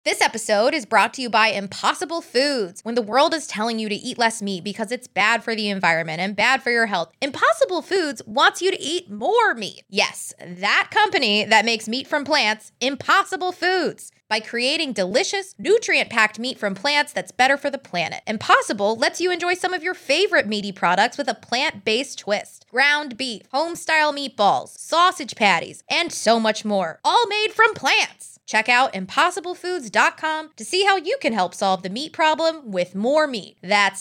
This episode is brought to you by Impossible Foods. When the world is telling you to eat less meat because it's bad for the environment and bad for your health, Impossible Foods wants you to eat more meat. Yes, that company that makes meat from plants, Impossible Foods. By creating delicious, nutrient-packed meat from plants that's better for the planet. Impossible lets you enjoy some of your favorite meaty products with a plant-based twist. Ground beef, home-style meatballs, sausage patties, and so much more. All made from plants. Check out impossiblefoods.com to see how you can help solve the meat problem with more meat. That's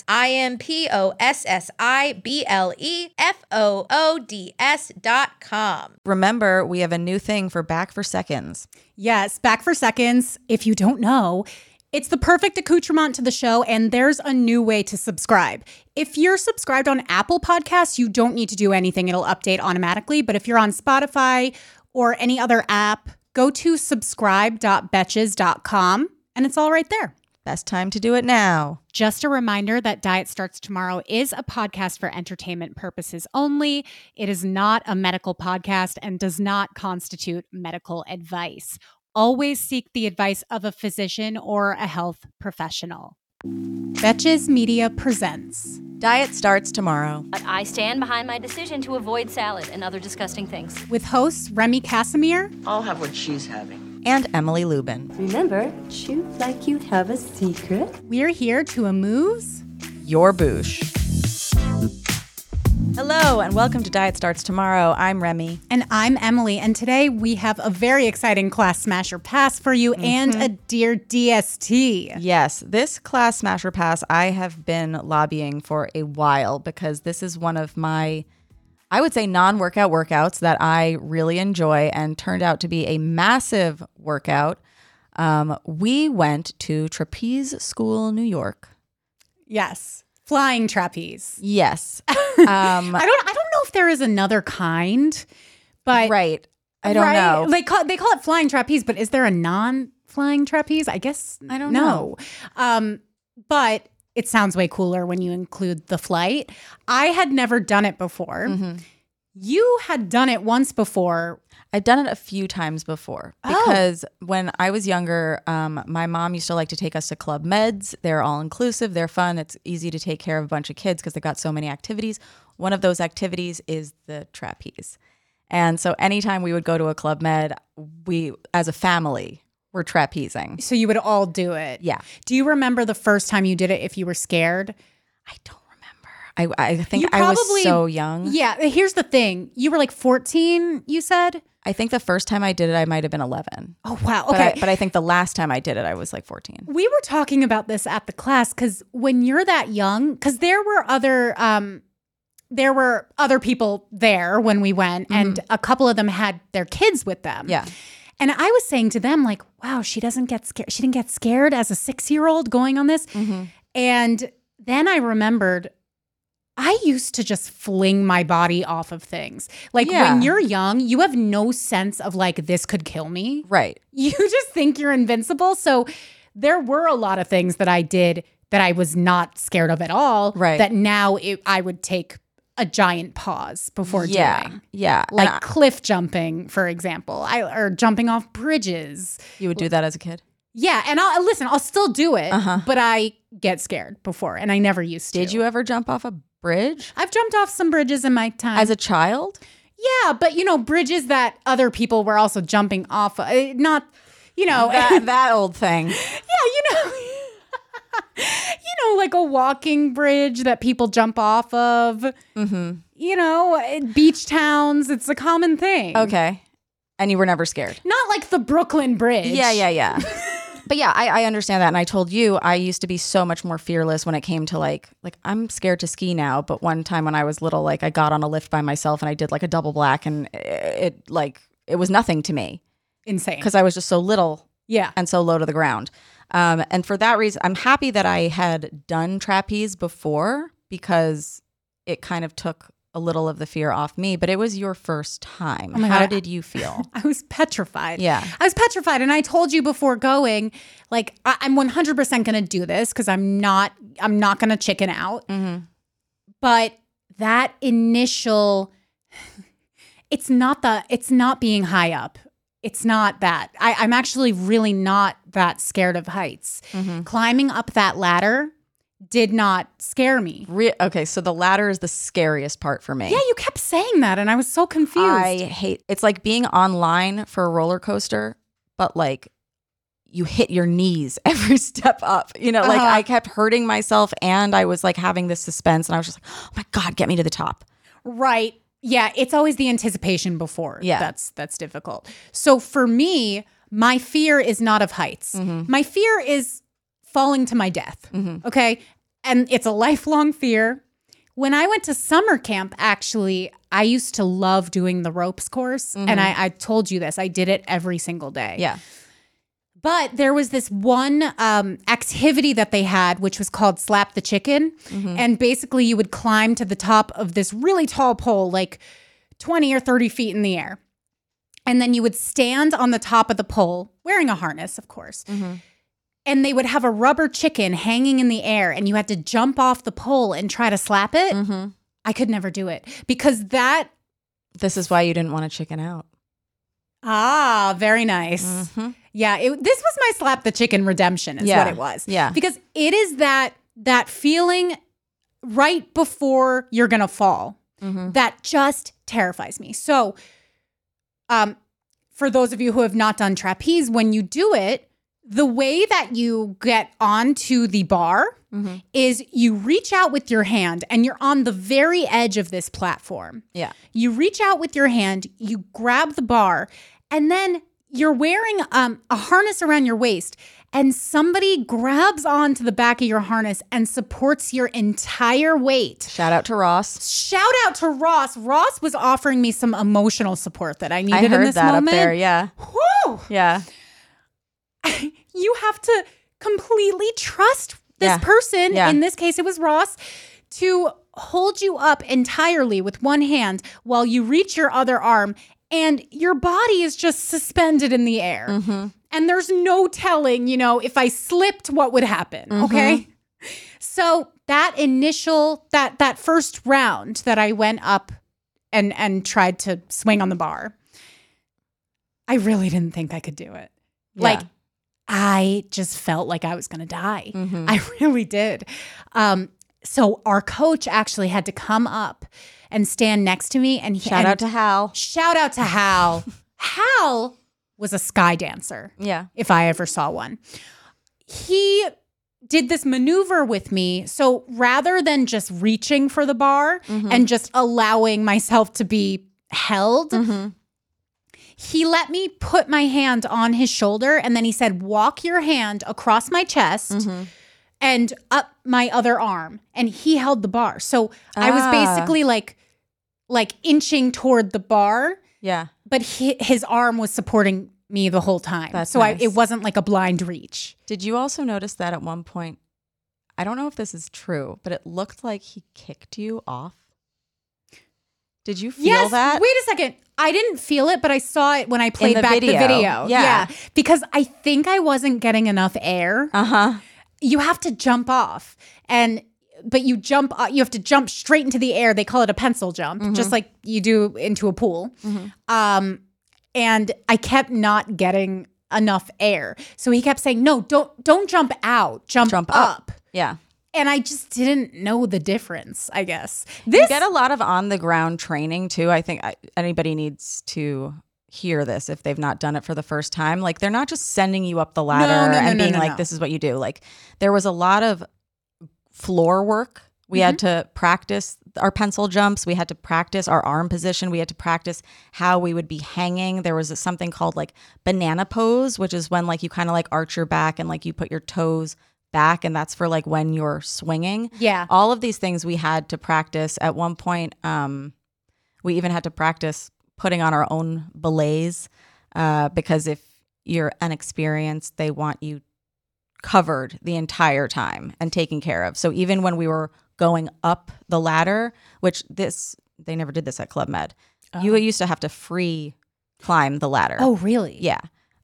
impossiblefoods.com. Remember, we have a new thing for Back for Seconds. Yes, Back for Seconds. If you don't know, it's the perfect accoutrement to the show, and there's a new way to subscribe. If you're subscribed on Apple Podcasts, you don't need to do anything. It'll update automatically. But if you're on Spotify or any other app, go to subscribe.betches.com, and it's all right there. Best time to do it now. Just a reminder that Diet Starts Tomorrow is a podcast for entertainment purposes only. It is not a medical podcast and does not constitute medical advice. Always seek the advice of a physician or a health professional. Betches Media presents Diet Starts Tomorrow. But I stand behind my decision to avoid salad and other disgusting things. with hosts Remy Casimir, I'll have what she's having. And Emily Lubin. Remember, chew like you'd have a secret. we're here to amuse. Your boosh. Hello, and welcome to Diet Starts Tomorrow. I'm Remy. And I'm Emily, and today we have a very exciting Class Smasher Pass for you and a Dear DST. Yes, this Class Smasher Pass I have been lobbying for a while because this is one of my, I would say, non-workout workouts that I really enjoy and turned out to be a massive workout. We went to Trapeze School, New York. Yes, flying trapeze. Yes. I don't know if there is another kind, but Right. I don't know. They call it flying trapeze, but is there a non-flying trapeze? I guess I don't know. But it sounds way cooler when you include the flight. I had never done it before. Mm-hmm. You had done it once before. I've done it a few times before because when I was younger, my mom used to like to take us to Club Meds. They're all inclusive. They're fun. It's easy to take care of a bunch of kids because they've got so many activities. One of those activities is the trapeze. And so anytime we would go to a Club Med, we, as a family, were trapezing. So you would all do it. Yeah. Do you remember the first time you did it if you were scared? I don't remember. I think You I was probably- so young. Yeah. Here's the thing. You were like 14, you said? I think the first time I did it, I might have been 11. Oh, wow. But Okay. but I think the last time I did it, I was like 14. We were talking about this at the class because when you're that young, because there were other people there when we went, and a couple of them had their kids with them. Yeah. And I was saying to them, like, wow, she doesn't get scared. She didn't get scared as a 6-year-old going on this. And then I remembered I used to just fling my body off of things. Like Yeah. when you're young, you have no sense of like, this could kill me. Right. You just think you're invincible. So there were a lot of things that I did that I was not scared of at all. Right. That now I would take a giant pause before doing. Yeah. Like And cliff jumping, for example, or jumping off bridges. you would do that as a kid? Yeah. And I'll still do it, but I get scared before, and I never used to. Did you ever jump off a bridge I've jumped off some bridges in my time. as a child? Yeah, but bridges that other people were also jumping off of. Not, That old thing. yeah, like a walking bridge that people jump off of. In beach towns, it's a common thing. Okay. And you were never scared? Not like the Brooklyn Bridge. Yeah. But yeah, I understand that. And I told you I used to be so much more fearless when it came to like I'm scared to ski now. But one time when I was little, like I got on a lift by myself and I did like a double black, and it was nothing to me Insane. because I was just so little Yeah. and so low to the ground. And for that reason, I'm happy that I had done trapeze before because it kind of took a little of the fear off me, but it was your first time. Oh my How God. did you feel? I was petrified. Yeah. I was petrified. And I told you before going, like, I'm 100% going to do this because I'm not going to chicken out. But that initial, it's not being high up. it's not that. I'm actually really not that scared of heights. Climbing up that ladder did not scare me. Okay, so the ladder is the scariest part for me. Yeah, you kept saying that, and I was so confused. I hate it's like being online for a roller coaster, but like you hit your knees every step up. You know, like I kept hurting myself, and I was like having this suspense, and I was just like, oh my God, get me to the top. Right. Yeah, it's always the anticipation before. Yeah. That's difficult. So for me, my fear is not of heights. My fear is falling to my death. Okay? And it's a lifelong fear. When I went to summer camp, actually, I used to love doing the ropes course. And I told you this. I did it every single day. Yeah. But there was this one activity that they had, which was called Slap the Chicken. And basically you would climb to the top of this really tall pole, like 20 or 30 feet in the air. And then you would stand on the top of the pole, wearing a harness, of course. And they would have a rubber chicken hanging in the air, and you had to jump off the pole and try to slap it. I could never do it because that... This is why you didn't want to chicken out. Ah, very nice. Yeah, this was my slap the chicken redemption is what it was. Yeah. Because it is that feeling right before you're going to fall that just terrifies me. So for those of you who have not done trapeze, when you do it, the way that you get onto the bar is you reach out with your hand and you're on the very edge of this platform. Yeah. You reach out with your hand, you grab the bar, and then you're wearing a harness around your waist, and somebody grabs onto the back of your harness and supports your entire weight. Shout out to Ross. Shout out to Ross. Ross was offering me some emotional support that I needed in this that moment. Up there, yeah. Whew. Yeah. You have to completely trust this person, in this case it was Ross, to hold you up entirely with one hand while you reach your other arm, and your body is just suspended in the air. And there's no telling, if I slipped, what would happen, okay? So that initial, that first round that I went up and tried to swing on the bar, I really didn't think I could do it. Yeah. Like, I just felt like I was going to die. I really did. So our coach actually had to come up and stand next to me. And Shout out to Hal. Shout out to Hal. Hal was a sky dancer. Yeah. If I ever saw one. He did this maneuver with me. So rather than just reaching for the bar and just allowing myself to be held, he let me put my hand on his shoulder, and then he said, walk your hand across my chest and up my other arm. And he held the bar. So I was basically like inching toward the bar. Yeah. But his arm was supporting me the whole time. That's so nice. it wasn't like a blind reach. Did you also notice that at one point, I don't know if this is true, but it looked like he kicked you off? Did you feel that? Wait a second. I didn't feel it, but I saw it when I played the back video. the video. Yeah. Because I think I wasn't getting enough air. You have to jump off. But you have to jump straight into the air. They call it a pencil jump, just like you do into a pool. And I kept not getting enough air. So he kept saying, no, don't jump out, jump up. Yeah. And I just didn't know the difference, I guess. You get a lot of on-the-ground training, too. I think anybody needs to hear this if they've not done it for the first time. Like, they're not just sending you up the ladder and being like, this is what you do. Like, there was a lot of floor work. We had to practice our pencil jumps. We had to practice our arm position. We had to practice how we would be hanging. There was something called like banana pose, which is when like you kind of like arch your back and like you put your toes back, and that's for like when you're swinging. Yeah. All of these things we had to practice. At one point, we even had to practice putting on our own belays because if you're unexperienced, they want you covered the entire time and taken care of. So even when we were going up the ladder, which they never did this at Club Med, you used to have to free climb the ladder. Oh, really? Yeah.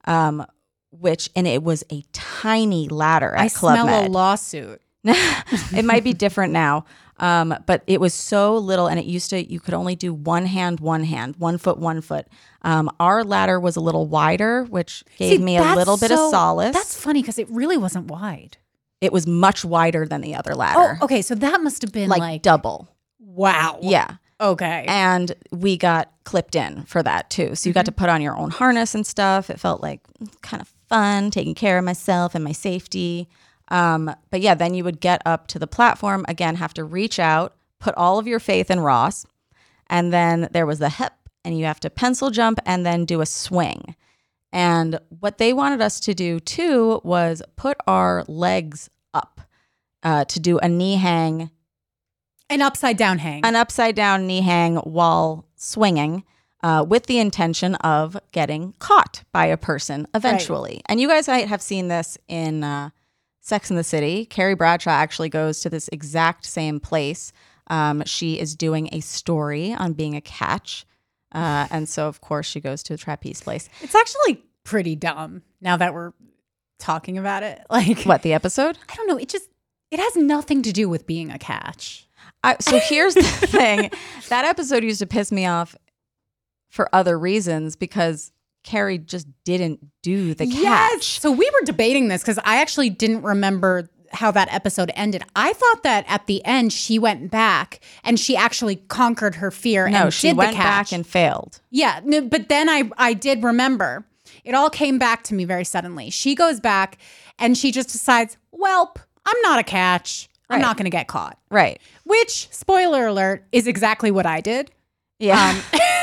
And it was a tiny ladder at I Club smell Med. a lawsuit. It might be different now. But it was so little, and you could only do one hand, 1 foot, 1 foot. Our ladder was a little wider, which gave me a little bit of solace. That's funny because it really wasn't wide. It was much wider than the other ladder. Oh, okay. So that must have been like double. Wow. Yeah. Okay. And we got clipped in for that too. So you got to put on your own harness and stuff. It felt like kind of fun, taking care of myself and my safety. But yeah, then you would get up to the platform, again, have to reach out, put all of your faith in Ross. And then there was the hip, and you have to pencil jump and then do a swing. And what they wanted us to do too was put our legs up to do a knee hang. An upside down hang. An upside down knee hang while swinging with the intention of getting caught by a person eventually. Right. And you guys might have seen this in Sex and the City. Carrie Bradshaw actually goes to this exact same place. She is doing a story on being a catch. And so, of course, she goes to a trapeze place. It's actually pretty dumb now that we're talking about it. Like, what, the episode? I don't know. It has nothing to do with being a catch. So here's the thing. That episode used to piss me off for other reasons because Carrie just didn't do the catch. Yes. So we were debating this because I actually didn't remember how that episode ended. I thought that at the end she went back and she actually conquered her fear and did the catch. No, she went back and failed. Yeah, no, but then I did remember. It all came back to me very suddenly. She goes back and she just decides, welp, I'm not a catch. I'm not going to get caught. Right. Which, spoiler alert, is exactly what I did. Yeah.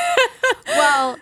Well,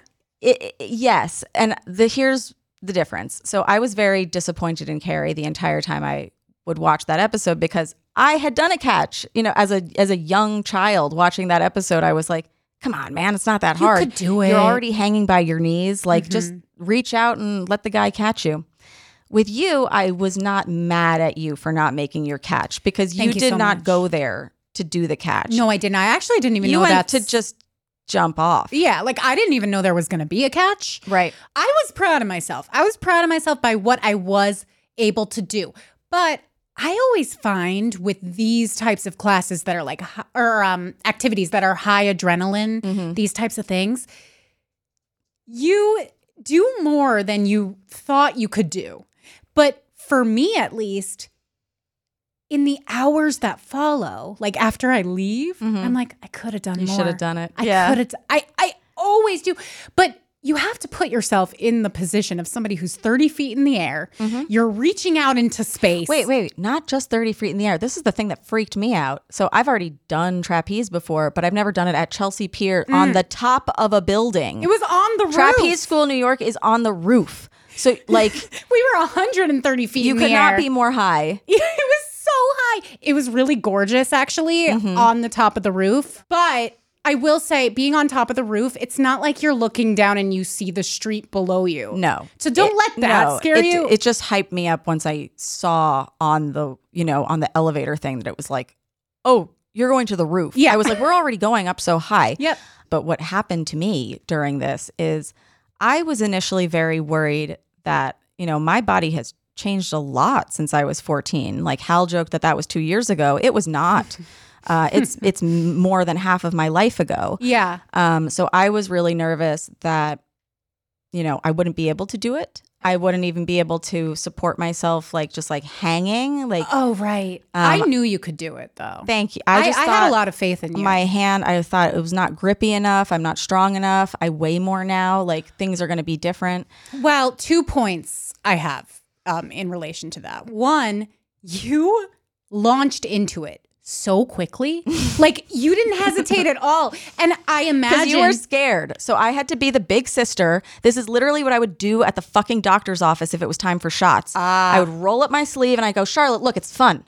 yes. And here's the difference. So I was very disappointed in Carrie the entire time I would watch that episode because I had done a catch. You know, as a young child watching that episode, I was like, come on, man, it's not that hard. You could do it. You're already hanging by your knees. Like, just reach out and let the guy catch you. With you, I was not mad at you for not making your catch because you did not go there to do the catch. No, I didn't. I actually didn't even know that. You went to just jump off. Yeah, like I didn't even know there was going to be a catch. Right. I was proud of myself. I was proud of myself by what I was able to do. But I always find with these types of classes that are like, or activities that are high adrenaline, these types of things, you do more than you thought you could do. But for me, at least, in the hours that follow, like after I leave, I'm like, I could have done more. You should have done it. I could have. I always do. But you have to put yourself in the position of somebody who's 30 feet in the air. You're reaching out into space. Wait. Not just 30 feet in the air. This is the thing that freaked me out. So I've already done trapeze before, but I've never done it at Chelsea Pier on the top of a building. It was on the roof. Trapeze School New York is on the roof. So like we were 130 feet in the air. You could not be more high. It was so high. It was really gorgeous, actually, on the top of the roof. But I will say, being on top of the roof, it's not like you're looking down and you see the street below you. No. So don't let that scare you. It just hyped me up once I saw on the elevator thing that it was like, oh, you're going to the roof. Yeah. I was like, we're already going up so high. Yep. But what happened to me during this is I was initially very worried that, my body has changed a lot since I was 14. Like Hal joked that was 2 years ago. It was not. It's more than half of my life ago. Yeah. So I was really nervous that, I wouldn't be able to do it. I wouldn't even be able to support myself, just hanging. Oh, right. I knew you could do it, though. Thank you. I had a lot of faith in you. My hand, I thought it was not grippy enough. I'm not strong enough. I weigh more now. Things are going to be different. Well, 2 points I have in relation to that. One, you launched into it so quickly. You didn't hesitate at all. And I imagine because you were scared. So I had to be the big sister. This is literally what I would do at the fucking doctor's office if it was time for shots. I would roll up my sleeve and I go, Charlotte, look, it's fun.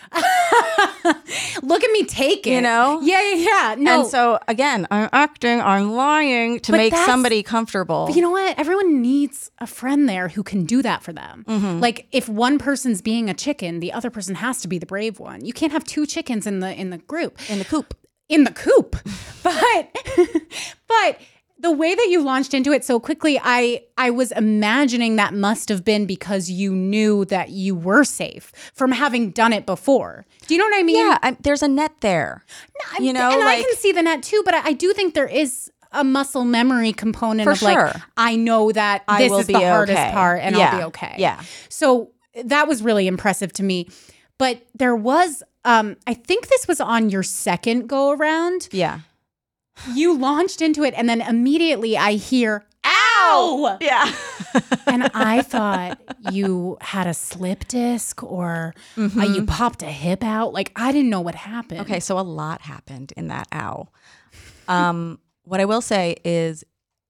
Look at me take it. Yeah. No. And so again, I'm acting, I'm lying to make somebody comfortable. But you know what? Everyone needs a friend there who can do that for them. If one person's being a chicken, the other person has to be the brave one. You can't have two chickens in the group. In the coop. In the coop. But The way that you launched into it so quickly, I was imagining that must have been because you knew that you were safe from having done it before. Do you know what I mean? Yeah, there's a net there. No, and I can see the net too, but I do think there is a muscle memory component of like, I know that this is the hardest part and I'll be okay. Yeah. So that was really impressive to me. But there was, I think this was on your second go around. Yeah. You launched into it and then immediately I hear, ow! Yeah. And I thought you had a slip disc or you popped a hip out. Like, I didn't know what happened. Okay, so a lot happened in that ow. What I will say is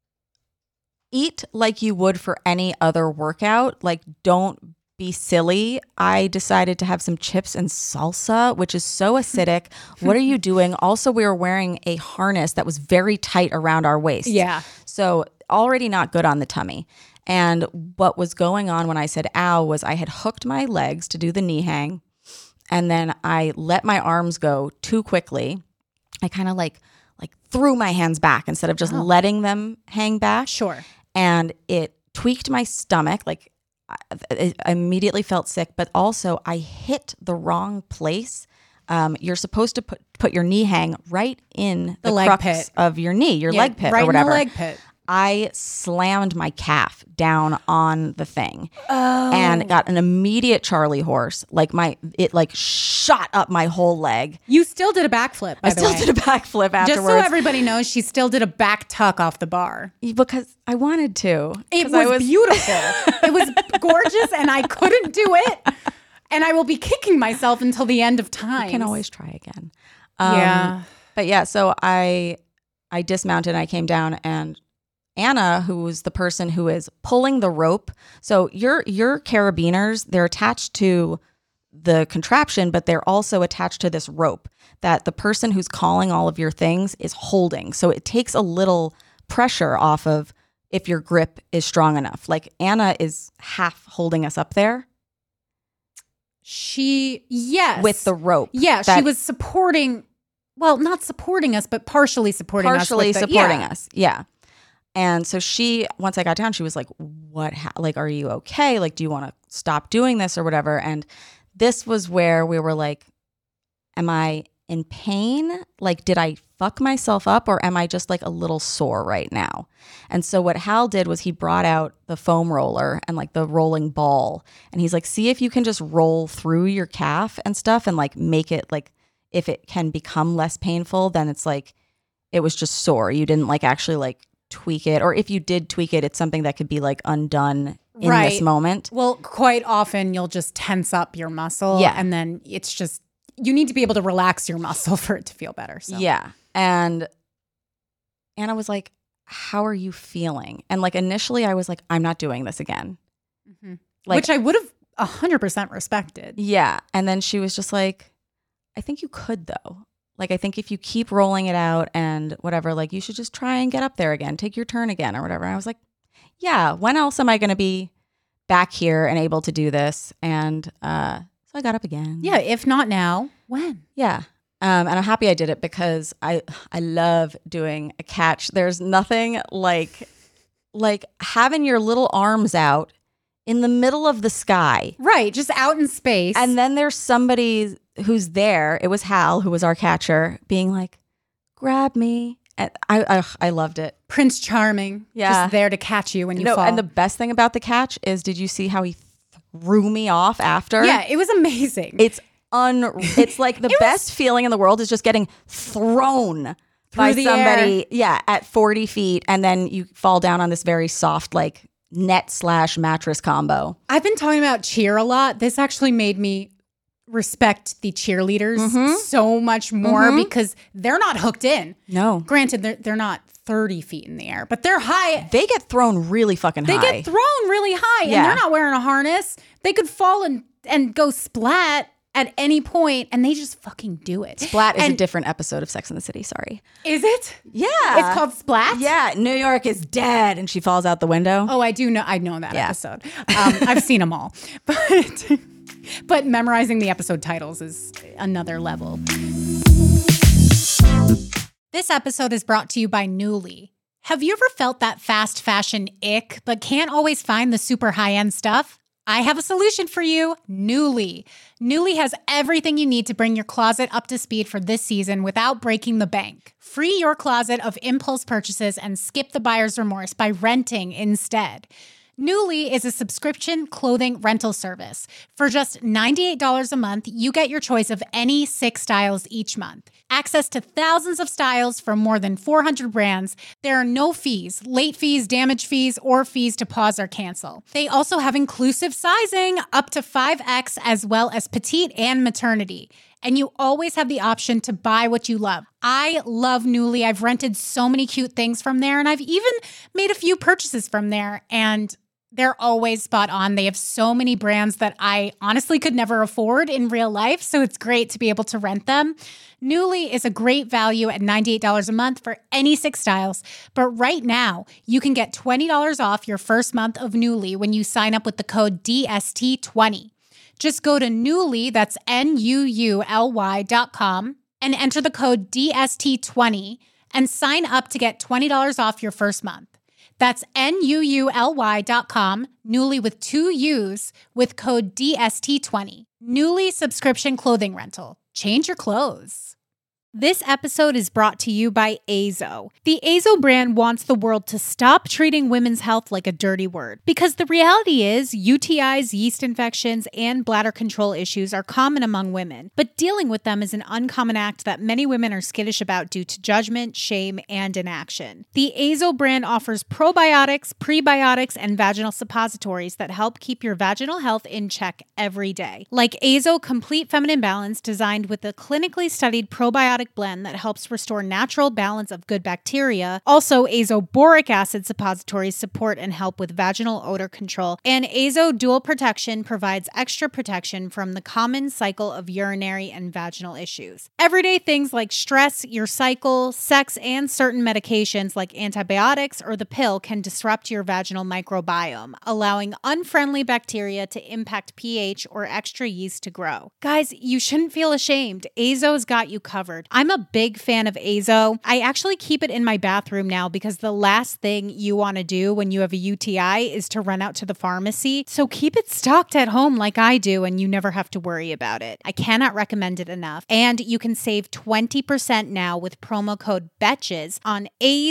eat like you would for any other workout. Like, don't be silly. I decided to have some chips and salsa, which is so acidic. What are you doing? Also, we were wearing a harness that was very tight around our waist. Yeah. So already not good on the tummy. And what was going on when I said ow was I had hooked my legs to do the knee hang, and then I let my arms go too quickly. I kind of like threw my hands back instead of just letting them hang back. Sure. And it tweaked my stomach. Like, I immediately felt sick, but also I hit the wrong place. You're supposed to put your knee hang right in the leg crux pit of your knee, your leg pit right or whatever. in the leg pit. I slammed my calf down on the thing and got an immediate Charlie horse. Like it shot up my whole leg. You still did a backflip, by the way. I still did a backflip afterwards. Just so everybody knows, she still did a back tuck off the bar. Because I wanted to. It was beautiful. It was gorgeous and I couldn't do it. And I will be kicking myself until the end of time. You can always try again. Yeah. But yeah, so I dismounted and I came down, and Anna, who was the person who is pulling the rope. So your carabiners, they're attached to the contraption, but they're also attached to this rope that the person who's calling all of your things is holding. So it takes a little pressure off of if your grip is strong enough. Like, Anna is half holding us up there. Yes. With the rope. Yeah, she was supporting, well, not supporting us, but partially supporting us. Partially supporting us, yeah. And so once I got down, she was like, are you okay? Like, do you want to stop doing this or whatever? And this was where we were like, am I in pain? Like, did I fuck myself up, or am I just like a little sore right now? And so what Hal did was he brought out the foam roller and like the rolling ball. And he's like, see if you can just roll through your calf and stuff and like make it like, if it can become less painful, then it's like, it was just sore. You didn't like actually like tweak it, or if you did tweak it, it's something that could be like undone in this moment. Well, quite often you'll just tense up your muscle, and then it's just, you need to be able to relax your muscle for it to feel better. So. Yeah. And Anna was like, how are you feeling? And like initially I was like, I'm not doing this again. Mm-hmm. Like, which I would have 100% respected. Yeah. And then she was just like, I think you could though. Like, I think if you keep rolling it out and whatever, like, you should just try and get up there again, take your turn again or whatever. And I was like, yeah, when else am I going to be back here and able to do this? And so I got up again. Yeah, if not now, when? Yeah. And I'm happy I did it because I love doing a catch. There's nothing like having your little arms out in the middle of the sky. Right, just out in space. And then there's somebody who's there. It was Hal, who was our catcher, being like, grab me. And I loved it. Prince Charming. Yeah. Just there to catch you when you fall. And the best thing about the catch is, did you see how he threw me off after? Yeah, it was amazing. It's like the best feeling in the world is just getting thrown by somebody, at 40 feet. And then you fall down on this very soft, like, net/mattress combo. I've been talking about cheer a lot. This actually made me respect the cheerleaders so much more because they're not hooked in. No. Granted, they're not 30 feet in the air, but they're high. They get thrown really fucking high. They get thrown really high, and they're not wearing a harness. They could fall and go splat at any point, and they just fucking do it. Splat is a different episode of Sex and the City, sorry. Is it? Yeah. It's called Splat? Yeah, New York is dead, and she falls out the window. Oh, I do know. I know that episode. I've seen them all. But memorizing the episode titles is another level. This episode is brought to you by Nuuly. Have you ever felt that fast fashion ick, but can't always find the super high-end stuff? I have a solution for you, Nuuly. Nuuly has everything you need to bring your closet up to speed for this season without breaking the bank. Free your closet of impulse purchases and skip the buyer's remorse by renting instead. Nuuly is a subscription clothing rental service. For just $98 a month, you get your choice of any 6 styles each month. Access to thousands of styles from more than 400 brands. There are no fees, late fees, damage fees, or fees to pause or cancel. They also have inclusive sizing up to 5X as well as petite and maternity. And you always have the option to buy what you love. I love Nuuly. I've rented so many cute things from there, and I've even made a few purchases from there, and they're always spot on. They have so many brands that I honestly could never afford in real life, so it's great to be able to rent them. Nuuly is a great value at $98 a month for any 6 styles, but right now, you can get $20 off your first month of Nuuly when you sign up with the code DST20. Just go to Nuuly, that's NUULY.com, and enter the code DST20 and sign up to get $20 off your first month. That's NUULY.com, Nuuly with 2 U's, with code DST20. Nuuly subscription clothing rental. Change your clothes. This episode is brought to you by Azo. The Azo brand wants the world to stop treating women's health like a dirty word. Because the reality is, UTIs, yeast infections, and bladder control issues are common among women. But dealing with them is an uncommon act that many women are skittish about due to judgment, shame, and inaction. The Azo brand offers probiotics, prebiotics, and vaginal suppositories that help keep your vaginal health in check every day. Like Azo Complete Feminine Balance, designed with a clinically studied probiotic blend that helps restore natural balance of good bacteria. Also, Azo Boric Acid suppositories support and help with vaginal odor control. And Azo Dual Protection provides extra protection from the common cycle of urinary and vaginal issues. Everyday things like stress, your cycle, sex, and certain medications like antibiotics or the pill can disrupt your vaginal microbiome, allowing unfriendly bacteria to impact pH or extra yeast to grow. Guys, you shouldn't feel ashamed. Azo's got you covered. I'm a big fan of Azo. I actually keep it in my bathroom now because the last thing you want to do when you have a UTI is to run out to the pharmacy. So keep it stocked at home like I do and you never have to worry about it. I cannot recommend it enough. And you can save 20% now with promo code BETCHES on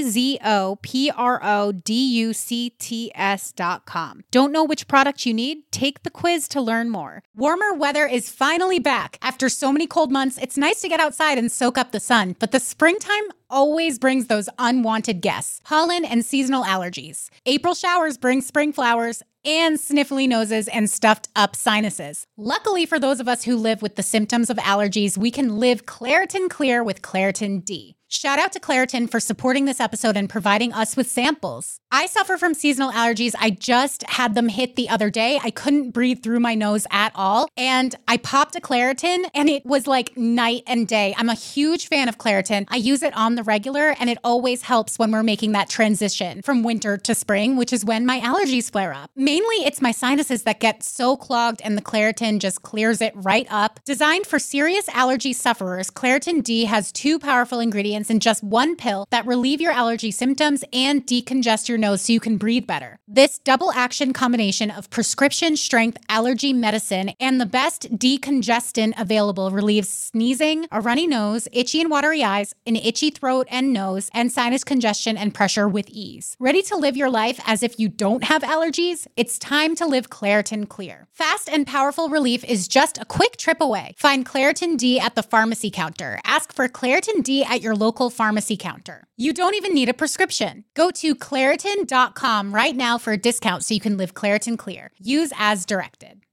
AZOPRODUCTS.com. Don't know which product you need? Take the quiz to learn more. Warmer weather is finally back. After so many cold months, it's nice to get outside and soak up the sun, but the springtime always brings those unwanted guests, pollen and seasonal allergies. April showers bring spring flowers and sniffly noses and stuffed up sinuses. Luckily for those of us who live with the symptoms of allergies, we can live Claritin Clear with Claritin D. Shout out to Claritin for supporting this episode and providing us with samples. I suffer from seasonal allergies. I just had them hit the other day. I couldn't breathe through my nose at all. And I popped a Claritin and it was like night and day. I'm a huge fan of Claritin. I use it on the regular and it always helps when we're making that transition from winter to spring, which is when my allergies flare up. Mainly it's my sinuses that get so clogged and the Claritin just clears it right up. Designed for serious allergy sufferers, Claritin D has 2 powerful ingredients in just 1 pill that relieve your allergy symptoms and decongest your nose so you can breathe better. This double action combination of prescription strength allergy medicine and the best decongestant available relieves sneezing, a runny nose, itchy and watery eyes, an itchy throat and nose, and sinus congestion and pressure with ease. Ready to live your life as if you don't have allergies? It's time to live Claritin Clear. Fast and powerful relief is just a quick trip away. Find Claritin D at the pharmacy counter. Ask for Claritin D at your local pharmacy counter. You don't even need a prescription. Go to Claritin.com right now for a discount so you can live Claritin Clear. Use as directed.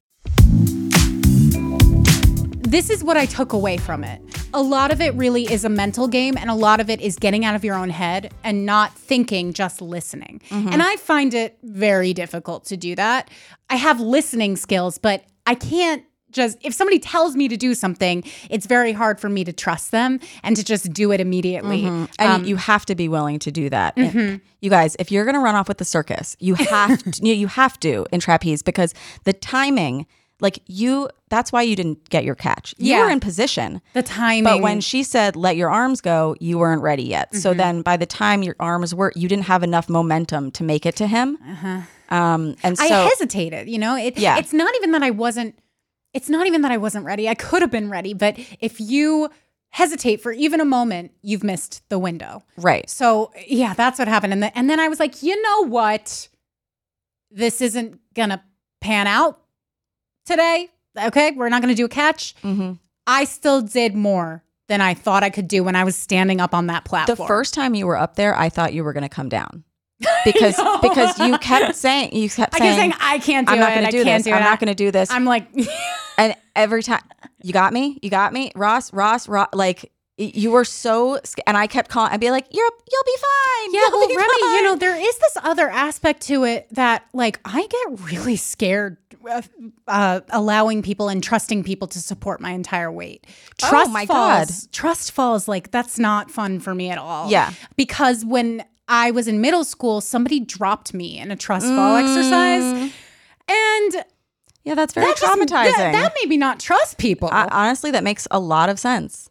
This is what I took away from it. A lot of it really is a mental game, and a lot of it is getting out of your own head and not thinking, just listening. Mm-hmm. And I find it very difficult to do that. I have listening skills, but I can't just, if somebody tells me to do something, it's very hard for me to trust them and to just do it immediately. Mm-hmm. And you have to be willing to do that. Mm-hmm. You guys, if you're going to run off with the circus, you have to, you have to in trapeze, because the timing, Like that's why you didn't get your catch. You were in position. The timing. But when she said, let your arms go, you weren't ready yet. So then by the time your arms were, you didn't have enough momentum to make it to him. And so I hesitated, it's not even that I wasn't ready. I could have been ready, but if you hesitate for even a moment, you've missed the window. Right. So yeah, that's what happened. And then I was like, you know what? This isn't going to pan out today. Okay, we're not going to do a catch. I still did more than I thought I could do when I was standing up on that platform. The first time you were up there, I thought you were going to come down. Because you kept saying I can't do it. I'm not going to do this. I'm not going to do this. I'm like and every time you got me, Ross, like you were so, and I kept calling. I'd be like, you'll be fine. Yeah, well, Remy, there is this other aspect to it that, like, I get really scared allowing people and trusting people to support my entire weight. God. Trust falls, like, that's not fun for me at all. Yeah. Because when I was in middle school, somebody dropped me in a trust fall exercise. And yeah, that's very traumatizing. That made me not trust people. Honestly, that makes a lot of sense.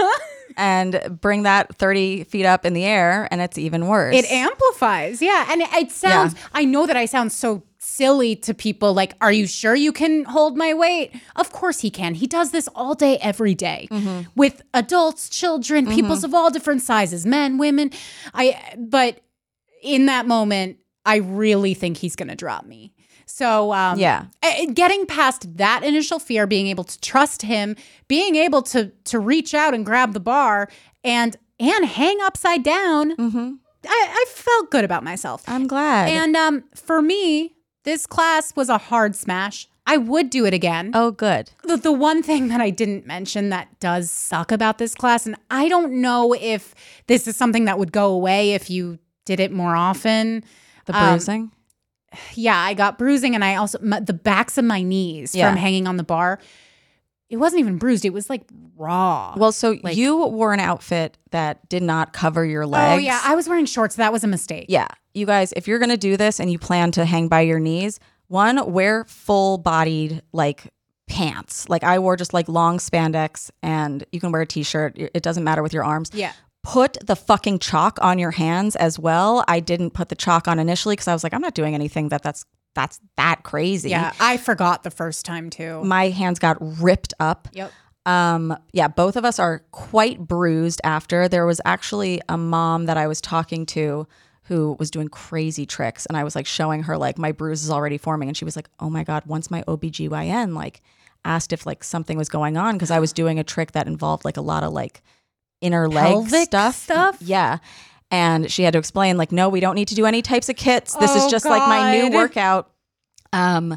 And bring that 30 feet up in the air and it's even worse. It amplifies. Yeah. And it sounds, I know that I sound so silly to people. Like, are you sure you can hold my weight? Of course he can. He does this all day, every day with adults, children, peoples of all different sizes, men, women. But in that moment, I really think he's going to drop me. So getting past that initial fear, being able to trust him, being able to reach out and grab the bar and hang upside down, I felt good about myself. I'm glad. And for me, this class was a hard smash. I would do it again. Oh, good. The one thing that I didn't mention that does suck about this class, and I don't know if this is something that would go away if you did it more often. The bruising? Yeah, I got bruising, and I also the backs of my knees from hanging on the bar. It wasn't even bruised; it was like raw. Well, so you wore an outfit that did not cover your legs. Oh yeah, I was wearing shorts. That was a mistake. Yeah, you guys, if you're gonna do this and you plan to hang by your knees, wear full-bodied like pants. Like I wore just like long spandex, and you can wear a t-shirt. It doesn't matter with your arms. Yeah. Put the fucking chalk on your hands as well. I didn't put the chalk on initially because I was like, I'm not doing anything that's that crazy. Yeah, I forgot the first time too. My hands got ripped up. Yep. Both of us are quite bruised after. There was actually a mom that I was talking to who was doing crazy tricks, and I was like showing her like my bruise is already forming, and she was like, oh my God, once my OBGYN like asked if like something was going on because I was doing a trick that involved like a lot of like inner leg pelvic stuff. Yeah. And she had to explain like, no, we don't need to do any types of kits. This is just like my new workout. And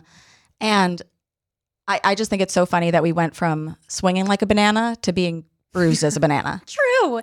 I just think it's so funny that we went from swinging like a banana to being bruised as a banana. True.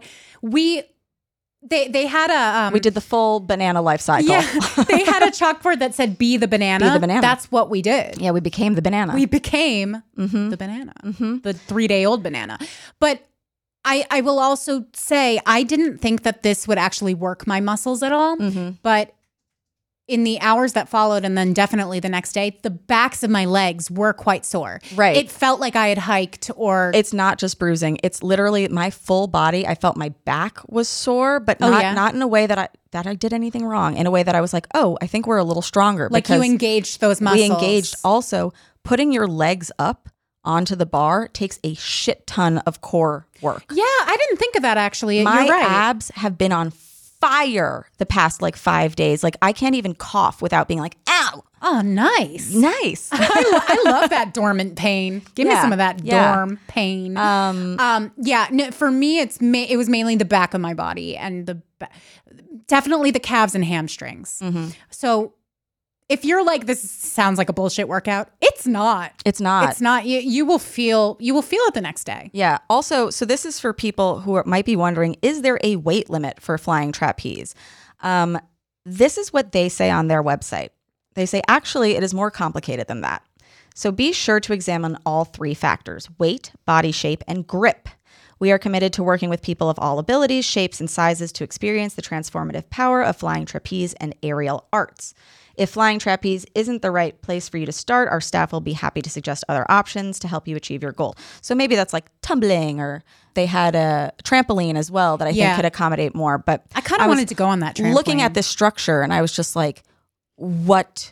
They had a we did the full banana life cycle. Yeah, they had a chalkboard that said "Be the banana." Be the banana. That's what we did. Yeah, we became the banana. We became the banana, the 3-day-old banana. But I will also say I didn't think that this would actually work my muscles at all. But in the hours that followed, and then definitely the next day, the backs of my legs were quite sore. Right. It felt like I had hiked or... It's not just bruising. It's literally my full body. I felt my back was sore, but not in a way that I did anything wrong. In a way that I was like, oh, I think we're a little stronger. Like you engaged those muscles. We engaged. Also, putting your legs up onto the bar takes a shit ton of core work. Yeah, I didn't think of that actually. My You're right. abs have been on fire the past like 5 days. Like I can't even cough without being like, ow. Oh, nice. Nice. I love that dormant pain. Give me some of that dorm pain. For me, it was mainly the back of my body and definitely the calves and hamstrings. So if you're like, this sounds like a bullshit workout, it's not. It's not. It's not. You will feel it the next day. Yeah. Also, so this is for people who might be wondering, is there a weight limit for flying trapeze? This is what they say on their website. They say, actually, it is more complicated than that. So be sure to examine all 3 factors: weight, body shape, and grip. We are committed to working with people of all abilities, shapes, and sizes to experience the transformative power of flying trapeze and aerial arts. If flying trapeze isn't the right place for you to start, our staff will be happy to suggest other options to help you achieve your goal. So maybe that's like tumbling, or they had a trampoline as well that I think could accommodate more. But I kind of wanted to go on that trampoline. Looking at this structure, and I was just like, what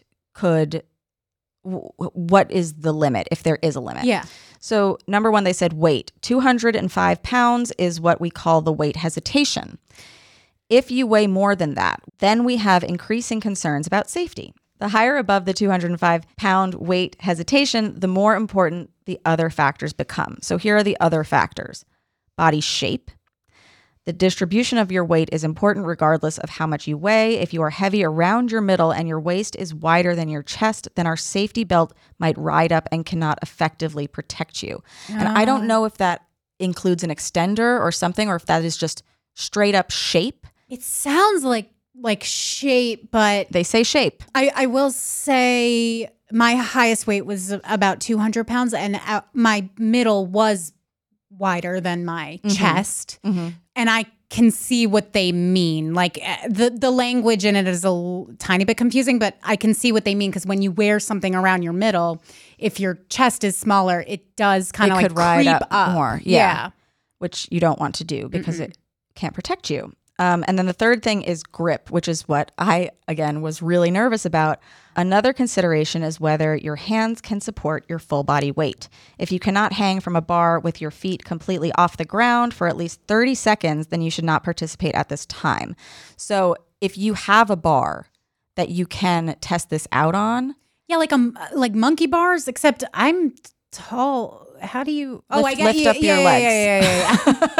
is the limit, if there is a limit? Yeah. So number one, they said weight. 205 pounds is what we call the weight hesitation. If you weigh more than that, then we have increasing concerns about safety. The higher above the 205-pound weight hesitation, the more important the other factors become. So here are the other factors. Body shape. The distribution of your weight is important regardless of how much you weigh. If you are heavy around your middle and your waist is wider than your chest, then our safety belt might ride up and cannot effectively protect you. And I don't know if that includes an extender or something, or if that is just straight up shape. It sounds like shape, but they say shape. I will say my highest weight was about 200 pounds, and my middle was wider than my chest. Mm-hmm. And I can see what they mean. Like the language in it is a tiny bit confusing, but I can see what they mean, because when you wear something around your middle, if your chest is smaller, it does kind of like ride creep up more. Yeah. Which you don't want to do because it can't protect you. And then the third thing is grip, which is what I, again, was really nervous about. Another consideration is whether your hands can support your full body weight. If you cannot hang from a bar with your feet completely off the ground for at least 30 seconds, then you should not participate at this time. So if you have a bar that you can test this out on. Yeah, like monkey bars, except I'm tall. How do you... lift up your legs. Yeah.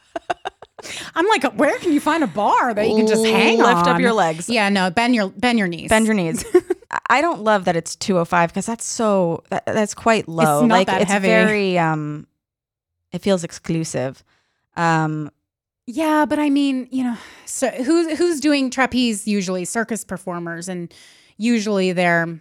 I'm like, where can you find a bar that you can just hang on? Lift up your legs. Yeah, no, bend your knees. Bend your knees. I don't love that it's 205 because that's quite low. It's not that heavy. Very it feels exclusive. Yeah, but I mean, so who's doing trapeze usually? Circus performers, and usually they're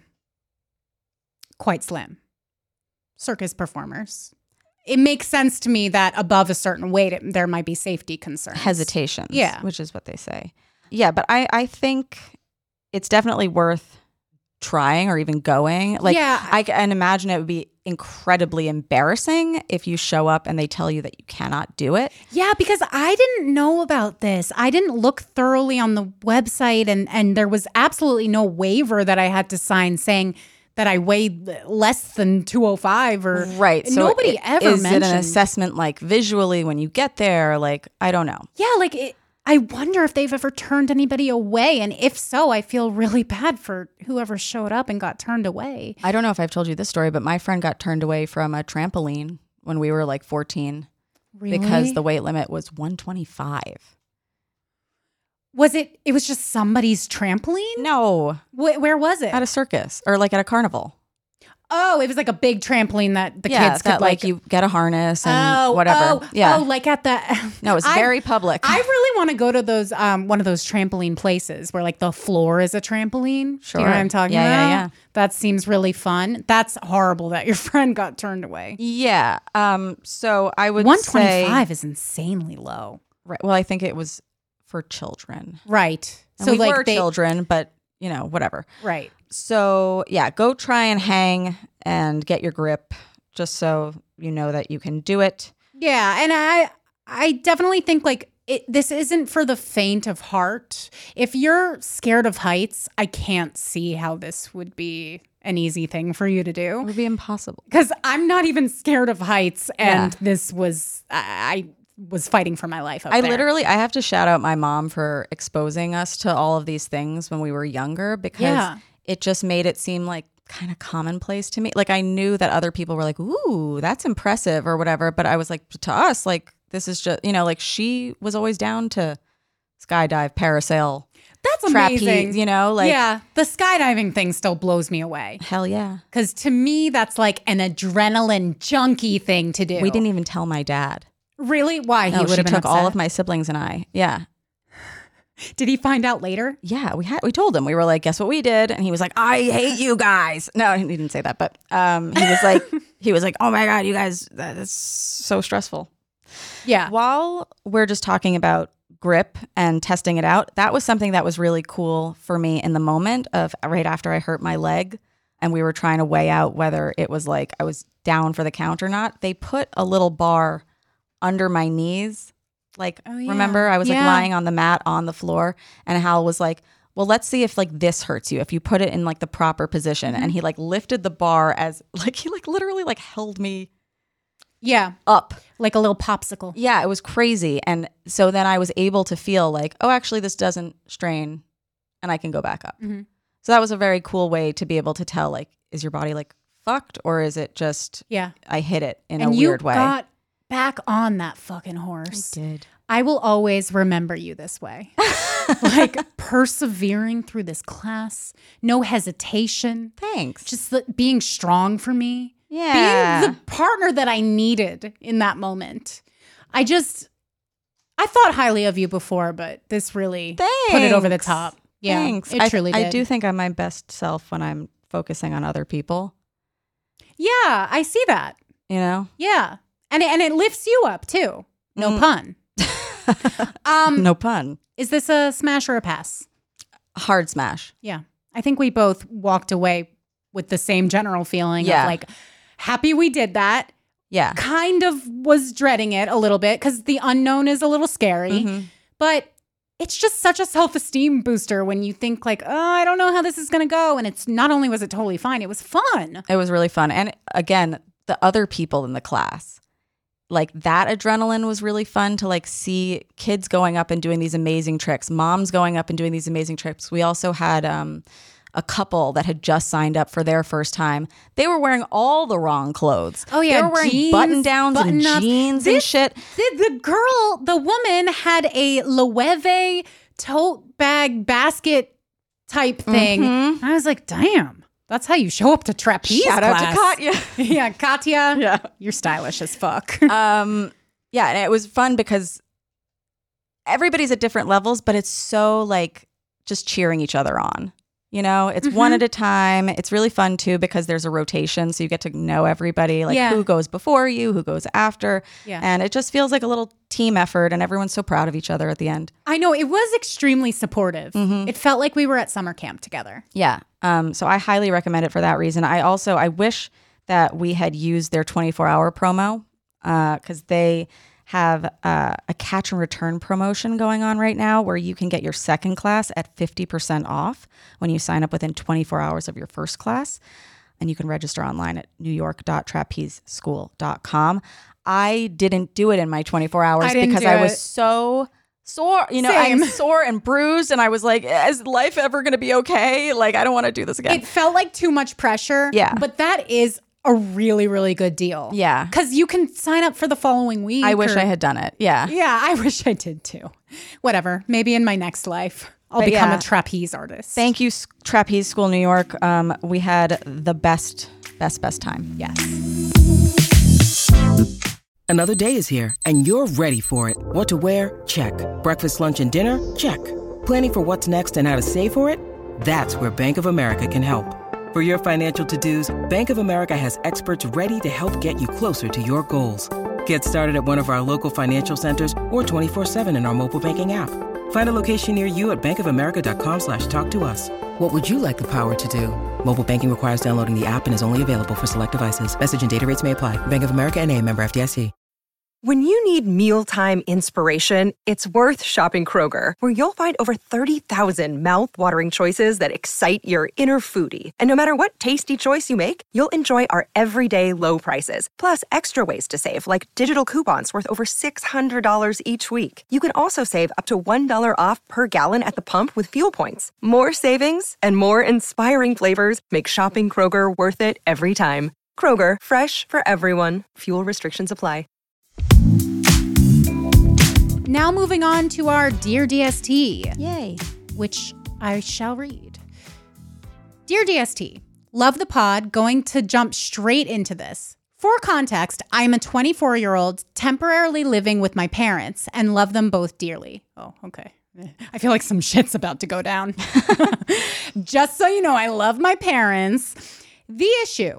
quite slim. Circus performers. It makes sense to me that above a certain weight, there might be safety concerns. Hesitations. Yeah. Which is what they say. Yeah, but I think it's definitely worth trying or even going. I can imagine it would be incredibly embarrassing if you show up and they tell you that you cannot do it. Yeah, because I didn't know about this. I didn't look thoroughly on the website, and there was absolutely no waiver that I had to sign saying that I weighed less than 205 or right. So nobody ever mentioned. Is it an assessment like visually when you get there? Like, I don't know. Yeah, I wonder if they've ever turned anybody away. And if so, I feel really bad for whoever showed up and got turned away. I don't know if I've told you this story, but my friend got turned away from a trampoline when we were like 14. Really? Because the weight limit was 125. It was just somebody's trampoline? No. Where was it? At a circus or like at a carnival. Oh, it was like a big trampoline that the kids could like you get a harness and whatever. Yeah. Oh, like at the... No, it's very public. I really want to go to those one of those trampoline places where like the floor is a trampoline. Sure. Do you know what I'm talking about? Yeah. That seems really fun. That's horrible that your friend got turned away. Yeah. So I would 125 is insanely low. Right. Well, I think it was for children. Right. And so we were children, but whatever. Right. So yeah, go try and hang and get your grip just so you know that you can do it. Yeah. And I definitely think this isn't for the faint of heart. If you're scared of heights, I can't see how this would be an easy thing for you to do. It would be impossible. Because I'm not even scared of heights. And this was, I was fighting for my life up there. I have to shout out my mom for exposing us to all of these things when we were younger, because it just made it seem like kind of commonplace to me. Like I knew that other people were like, ooh, that's impressive or whatever. But I was like, to us, like, this is just, like she was always down to skydive, parasail. That's trapeze, amazing. Yeah, the skydiving thing still blows me away. Hell yeah. Because to me, that's like an adrenaline junkie thing to do. We didn't even tell my dad. Really? Why? No, He would have been took upset? all of my siblings and I. Yeah. Did he find out later? Yeah, we told him. We were like, guess what we did? And he was like, I hate you guys. No, he didn't say that, but he was like, oh my God, you guys, that's so stressful. Yeah. While we're just talking about grip and testing it out, that was something that was really cool for me in the moment of right after I hurt my leg and we were trying to weigh out whether it was like I was down for the count or not. They put a little bar under my knees. Like, remember, I was like lying on the mat on the floor and Hal was like, well, let's see if like this hurts you, if you put it in like the proper position. And he like lifted the bar as like, he like literally like held me up. Like a little popsicle. Yeah, it was crazy. And so then I was able to feel like, oh, actually this doesn't strain and I can go back up. Mm-hmm. So that was a very cool way to be able to tell, like, is your body like fucked or is it just, I hit it in a weird way. And you got back on that fucking horse. I did. I will always remember you this way. Like persevering through this class, no hesitation. Thanks. Just being strong for me. Yeah. Being the partner that I needed in that moment. I thought highly of you before, but this really put it over the top. Yeah, Thanks. It truly did. I do think I'm my best self when I'm focusing on other people. Yeah, I see that. You know? Yeah. And it lifts you up too. No pun. No pun. Is this a smash or a pass? Hard smash. Yeah. I think we both walked away with the same general feeling of like, happy we did that. Yeah. Kind of was dreading it a little bit because the unknown is a little scary. But it's just such a self-esteem booster when you think like, oh, I don't know how this is going to go. And it's not only was it totally fine, it was fun. It was really fun. And again, the other people in the class, like that adrenaline was really fun to like see kids going up and doing these amazing tricks, moms going up and doing these amazing tricks. We also had a couple that had just signed up for their first time. They were wearing all the wrong clothes. Oh yeah, they were wearing button downs and jeans and shit. The woman had a Loewe tote bag basket type thing. I was like, damn. That's how you show up to trapeze Shout class. out to Katya. Yeah, Katya. Yeah. You're stylish as fuck. Yeah, and it was fun because everybody's at different levels, but it's so like just cheering each other on. You know, it's one at a time. It's really fun too because there's a rotation, so you get to know everybody, like who goes before you, who goes after. Yeah. And it just feels like a little team effort and everyone's so proud of each other at the end. I know, it was extremely supportive. It felt like we were at summer camp together. Yeah. So I highly recommend it for that reason. I wish that we had used their 24-hour promo because they have a catch and return promotion going on right now where you can get your second class at 50% off when you sign up within 24 hours of your first class. And you can register online at newyork.trapezeschool.com. I didn't do it in my 24 hours because I was so sore. You know, I'm sore and bruised. And I was like, is life ever going to be okay? Like, I don't want to do this again. It felt like too much pressure. Yeah. But that is a really, really good deal. Yeah. Because you can sign up for the following week. I wish I had done it. Yeah. Yeah, I wish I did too. Whatever. Maybe in my next life, I'll become a trapeze artist. Thank you, Trapeze School New York. We had the best time. Yes. Another day is here and you're ready for it. What to wear? Check. Breakfast, lunch, and dinner? Check. Planning for what's next and how to save for it? That's where Bank of America can help. For your financial to-dos, Bank of America has experts ready to help get you closer to your goals. Get started at one of our local financial centers or 24/7 in our mobile banking app. Find a location near you at bankofamerica.com/talktous. What would you like the power to do? Mobile banking requires downloading the app and is only available for select devices. Message and data rates may apply. Bank of America NA, member FDIC. When you need mealtime inspiration, it's worth shopping Kroger, where you'll find over 30,000 mouth-watering choices that excite your inner foodie. And no matter what tasty choice you make, you'll enjoy our everyday low prices, plus extra ways to save, like digital coupons worth over $600 each week. You can also save up to $1 off per gallon at the pump with fuel points. More savings and more inspiring flavors make shopping Kroger worth it every time. Kroger, fresh for everyone. Fuel restrictions apply. Now moving on to our Dear DST. Yay. Which I shall read. Dear DST, love the pod, going to jump straight into this. For context, I'm a 24-year-old temporarily living with my parents and love them both dearly. Oh, okay. I feel like some shit's about to go down. Just so you know, I love my parents. The issue,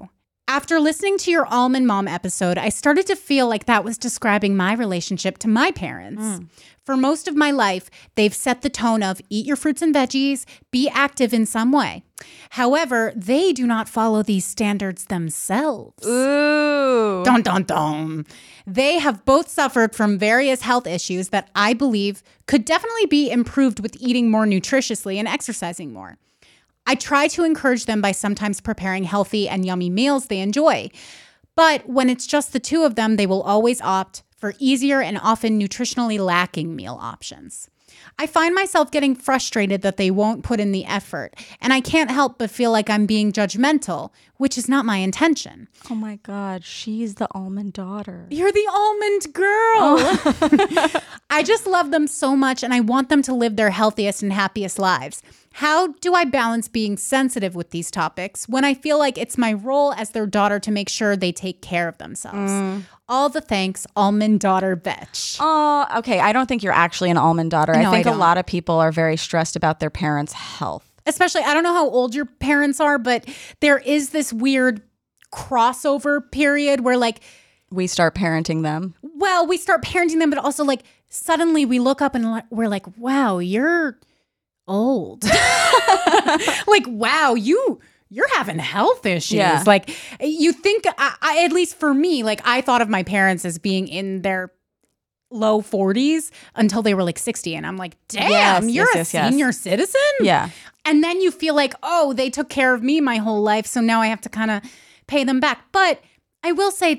After listening to your Almond Mom episode, I started to feel like that was describing my relationship to my parents. For most of my life, they've set the tone of eat your fruits and veggies, be active in some way. However, they do not follow these standards themselves. Ooh. Dun, dun, dun. They have both suffered from various health issues that I believe could definitely be improved with eating more nutritiously and exercising more. I try to encourage them by sometimes preparing healthy and yummy meals they enjoy. But when it's just the two of them, they will always opt for easier and often nutritionally lacking meal options. I find myself getting frustrated that they won't put in the effort, and I can't help but feel like I'm being judgmental, which is not my intention. Oh my God, she's the almond daughter. You're the almond girl. I just love them so much, and I want them to live their healthiest and happiest lives. How do I balance being sensitive with these topics when I feel like it's my role as their daughter to make sure they take care of themselves? All the thanks, almond daughter Betch. Oh, okay. I don't think you're actually an almond daughter. No, I think I a don't. lot of people are very stressed about their parents' health. Especially, I don't know how old your parents are, but there is this weird crossover period where like, We start parenting them. well, we start parenting them, but also like suddenly we look up and we're like, wow, you're old. Like, wow, you're having health issues. Yeah. Like you think, I at least for me, like I thought of my parents as being in their low 40s until they were like 60. And I'm like, damn, Yes, you're yes, a yes. senior citizen? Yeah. And then you feel like, oh, they took care of me my whole life, so now I have to kind of pay them back. But I will say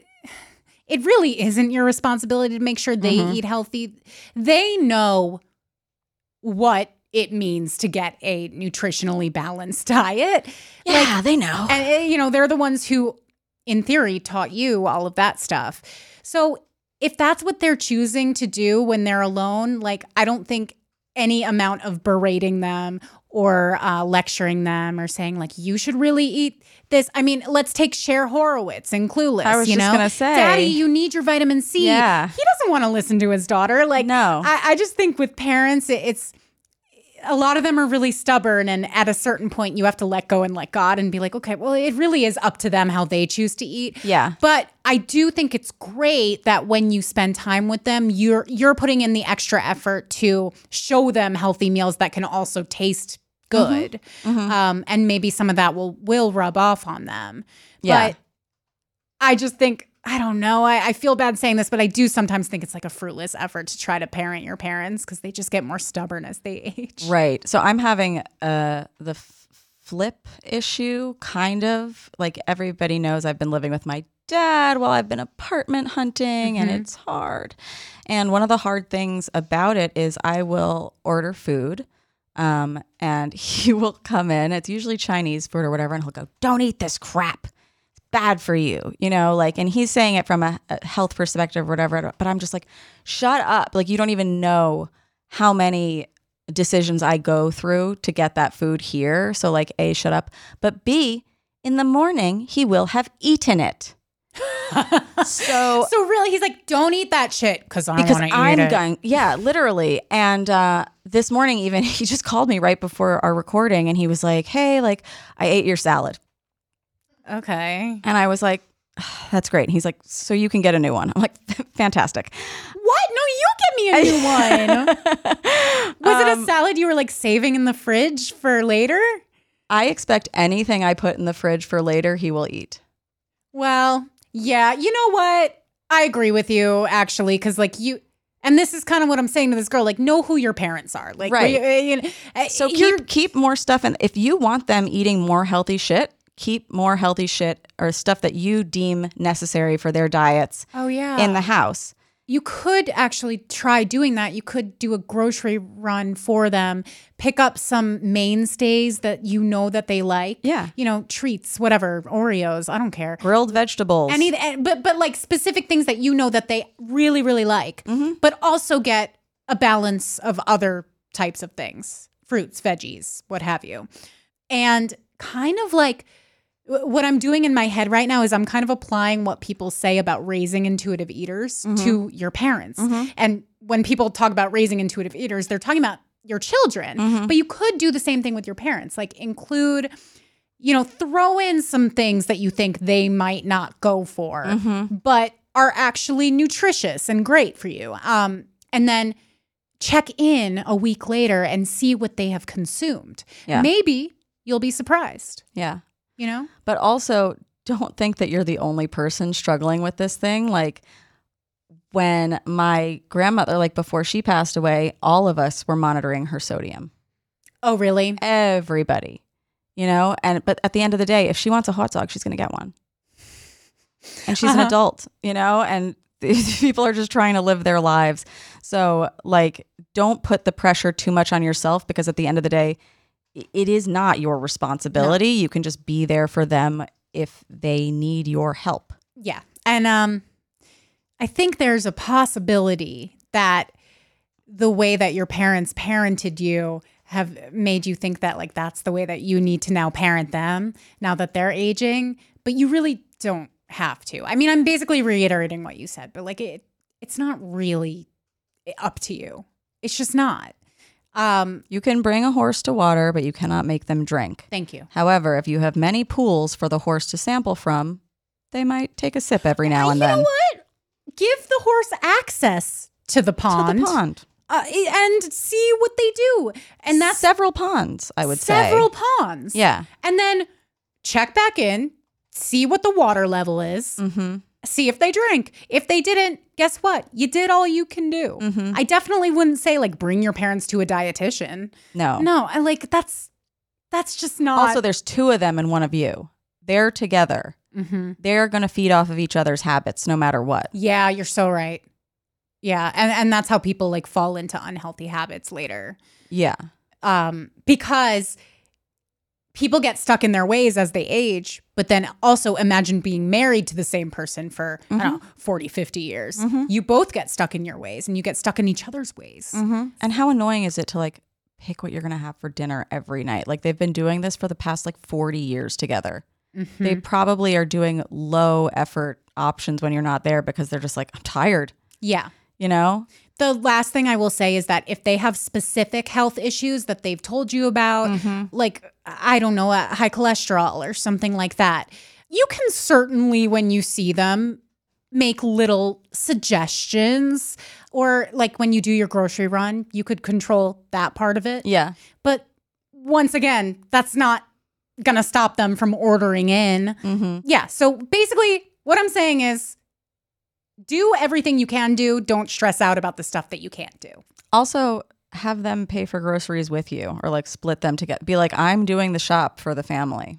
it really isn't your responsibility to make sure they eat healthy. They know what it means to get a nutritionally balanced diet. Yeah, they know. And, they're the ones who, in theory, taught you all of that stuff. So if that's what they're choosing to do when they're alone, like, I don't think any amount of berating them or lecturing them or saying, like, you should really eat this. I mean, let's take Cher Horowitz in Clueless. I was just going to say. Daddy, you need your vitamin C. Yeah. He doesn't want to listen to his daughter. Like, No. I just think with parents, it's a lot of them are really stubborn, and at a certain point you have to let go and let God and be like, okay, well, it really is up to them how they choose to eat. Yeah. But I do think it's great that when you spend time with them, you're putting in the extra effort to show them healthy meals that can also taste good. And maybe some of that will rub off on them. Yeah. But I just think, I don't know. I feel bad saying this, but I do sometimes think it's like a fruitless effort to try to parent your parents because they just get more stubborn as they age. Right. So I'm having the flip issue, kind of. Like everybody knows I've been living with my dad while I've been apartment hunting, and it's hard. And one of the hard things about it is I will order food, and he will come in. It's usually Chinese food or whatever, and he'll go, "Don't eat this crap. Bad for you," and he's saying it from a health perspective or whatever, but I'm just like, shut up. Like, you don't even know how many decisions I go through to get that food here. So like, A, shut up. But B, in the morning, he will have eaten it. So really, he's like, don't eat that shit because I want to eat it. going, yeah, literally. And this morning, even he just called me right before our recording, and he was like, "Hey, like, I ate your salad." Okay. And I was like, "That's great." And he's like, "So you can get a new one." I'm like, "Fantastic." What? No, you get me a new one. Was it a salad you were like saving in the fridge for later? I expect anything I put in the fridge for later, he will eat. Well, yeah. You know what? I agree with you, actually, because like you, and this is kind of what I'm saying to this girl, like, know who your parents are. Like, Right. So keep more stuff. And if you want them eating more healthy shit, keep more healthy shit or stuff that you deem necessary for their diets in the house. You could actually try doing that. You could do a grocery run for them, pick up some mainstays that you know that they like. Yeah. Treats, whatever, Oreos, I don't care. Grilled vegetables. But like specific things that you know that they really, really like, but also get a balance of other types of things, fruits, veggies, what have you. And kind of like what I'm doing in my head right now is I'm kind of applying what people say about raising intuitive eaters to your parents. And when people talk about raising intuitive eaters, they're talking about your children. But you could do the same thing with your parents. Like include, throw in some things that you think they might not go for, but are actually nutritious and great for you. And then check in a week later and see what they have consumed. Yeah. Maybe you'll be surprised. Yeah. But also, don't think that you're the only person struggling with this thing. Like, when my grandmother, like before she passed away, all of us were monitoring her sodium. Oh, really? Everybody, but at the end of the day, if she wants a hot dog, she's going to get one. And she's an adult, and these people are just trying to live their lives. So like, don't put the pressure too much on yourself, because at the end of the day, it is not your responsibility. No. You can just be there for them if they need your help. Yeah. And I think there's a possibility that the way that your parents parented you have made you think that like that's the way that you need to now parent them now that they're aging, but you really don't have to. I mean, I'm basically reiterating what you said, but like it's not really up to you. It's just not. You can bring a horse to water, but you cannot make them drink. Thank you. However, if you have many pools for the horse to sample from, they might take a sip every now and then. You know what? Give the horse access to the pond. And see what they do. And that's several ponds, I would say. Several ponds. Yeah. And then check back in, see what the water level is, see if they drink. If they didn't, guess what? You did all you can do. I definitely wouldn't say like bring your parents to a dietitian. No, I like that's just not. Also, there's two of them and one of you. They're together. They're going to feed off of each other's habits no matter what. Yeah, you're so right. Yeah, and that's how people like fall into unhealthy habits later. Yeah. Because people get stuck in their ways as they age, but then also imagine being married to the same person for, I don't know, 40, 50 years. You both get stuck in your ways and you get stuck in each other's ways. And how annoying is it to like pick what you're going to have for dinner every night? Like they've been doing this for the past like 40 years together. They probably are doing low effort options when you're not there because they're just like, I'm tired. Yeah. The last thing I will say is that if they have specific health issues that they've told you about, like, I don't know, high cholesterol or something like that, you can certainly, when you see them, make little suggestions. Or like when you do your grocery run, you could control that part of it. Yeah. But once again, that's not going to stop them from ordering in. Yeah. So basically what I'm saying is, do everything you can do. Don't stress out about the stuff that you can't do. Also, have them pay for groceries with you or like split them together. Be like, I'm doing the shop for the family.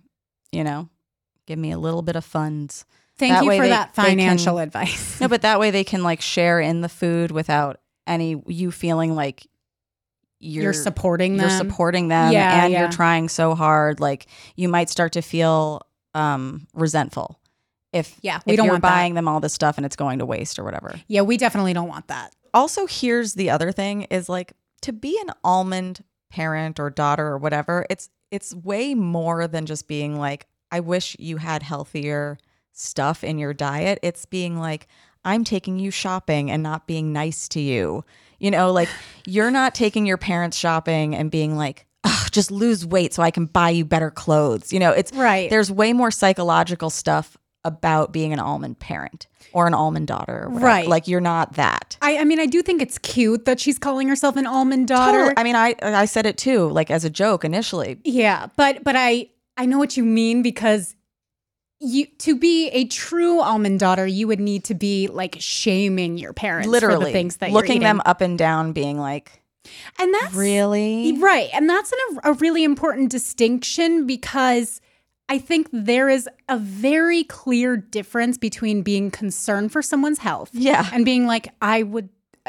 Give me a little bit of funds. Thank you for that financial advice. No, but that way they can like share in the food without you feeling like you're supporting them. You're supporting them and you're trying so hard. Like you might start to feel resentful. If we don't want buying them all this stuff and it's going to waste or whatever. Yeah, we definitely don't want that. Also, here's the other thing is like to be an almond parent or daughter or whatever, it's way more than just being like, I wish you had healthier stuff in your diet. It's being like, I'm taking you shopping and not being nice to you. Like you're not taking your parents shopping and being like, just lose weight so I can buy you better clothes. It's right. There's way more psychological stuff about being an almond parent or an almond daughter or whatever. Right. Like you're not that. I mean, I do think it's cute that she's calling herself an almond daughter. Totally. I mean, I said it too, like as a joke initially. Yeah, but I know what you mean because to be a true almond daughter, you would need to be like shaming your parents literally for the things that looking you're eating. them up and down, being like, and that's really right. And that's a really important distinction because I think there is a very clear difference between being concerned for someone's health and being like, I would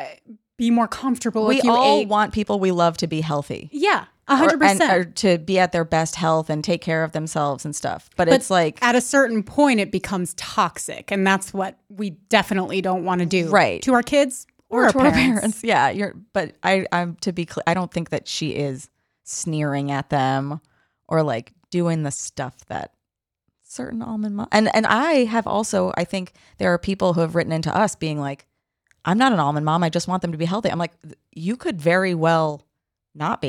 be more comfortable if you ate. We all want people we love to be healthy. Yeah, 100%. Or to be at their best health and take care of themselves and stuff. But it's like at a certain point, it becomes toxic. And that's what we definitely don't want to do. Right. To our kids or to our parents. Yeah. But I'm to be clear, I don't think that she is sneering at them or like doing the stuff that certain almond mom and I have also, I think there are people who have written into us being like, I'm not an almond mom, I just want them to be healthy. I'm like, you could very well not be.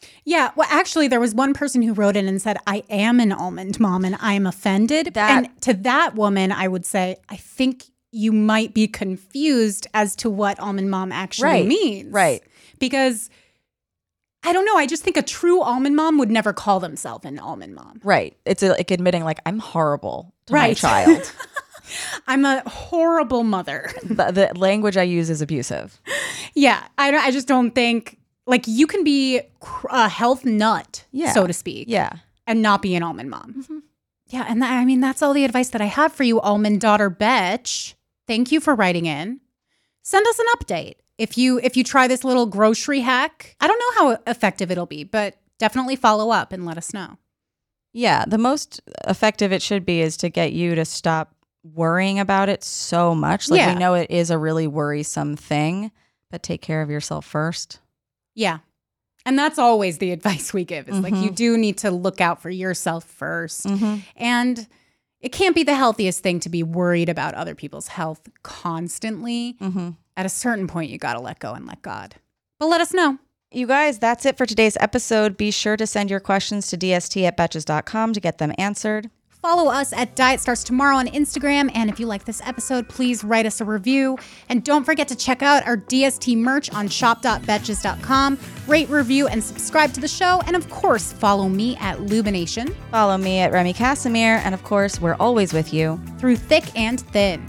Yeah, well, actually, there was one person who wrote in and said, I am an almond mom and I am offended. And to that woman, I would say, I think you might be confused as to what almond mom actually means. Right. Because I don't know. I just think a true almond mom would never call themselves an almond mom. Right. It's like admitting like I'm horrible to my child. I'm a horrible mother. The language I use is abusive. Yeah. I just don't think, like, you can be a health nut, so to speak. Yeah. And not be an almond mom. Mm-hmm. Yeah. And I mean, that's all the advice that I have for you, almond daughter Betch. Thank you for writing in. Send us an update. If you try this little grocery hack, I don't know how effective it'll be, but definitely follow up and let us know. Yeah, the most effective it should be is to get you to stop worrying about it so much. Like we know it is a really worrisome thing, but take care of yourself first. Yeah. And that's always the advice we give is like you do need to look out for yourself first. Mm-hmm. And it can't be the healthiest thing to be worried about other people's health constantly. Mm-hmm. At a certain point, you got to let go and let God. But let us know. You guys, that's it for today's episode. Be sure to send your questions to dst@betches.com to get them answered. Follow us at Diet Starts Tomorrow on Instagram. And if you like this episode, please write us a review. And don't forget to check out our DST merch on shop.betches.com. Rate, review, and subscribe to the show. And of course, follow me at Lubination. Follow me at Remy Casimir. And of course, we're always with you. Through thick and thin.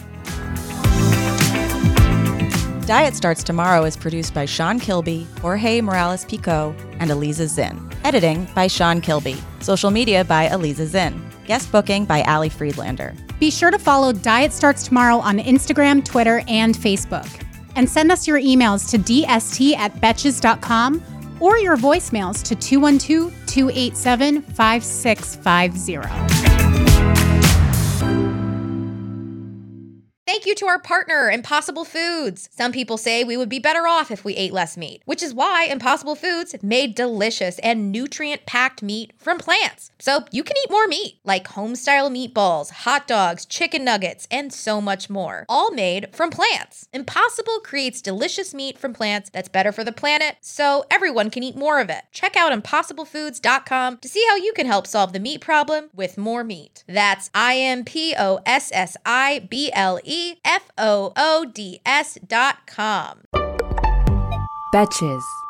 Diet Starts Tomorrow is produced by Sean Kilby, Jorge Morales-Pico, and Eliza Zinn. Editing by Sean Kilby. Social media by Eliza Zinn. Guest booking by Ali Friedlander. Be sure to follow Diet Starts Tomorrow on Instagram, Twitter, and Facebook. And send us your emails to dst@betches.com or your voicemails to 212-287-5650. Thank you to our partner, Impossible Foods. Some people say we would be better off if we ate less meat, which is why Impossible Foods made delicious and nutrient-packed meat from plants. So you can eat more meat, like home-style meatballs, hot dogs, chicken nuggets, and so much more, all made from plants. Impossible creates delicious meat from plants that's better for the planet, so everyone can eat more of it. Check out ImpossibleFoods.com to see how you can help solve the meat problem with more meat. That's IMPOSSIBLEFOODS.com. Betches.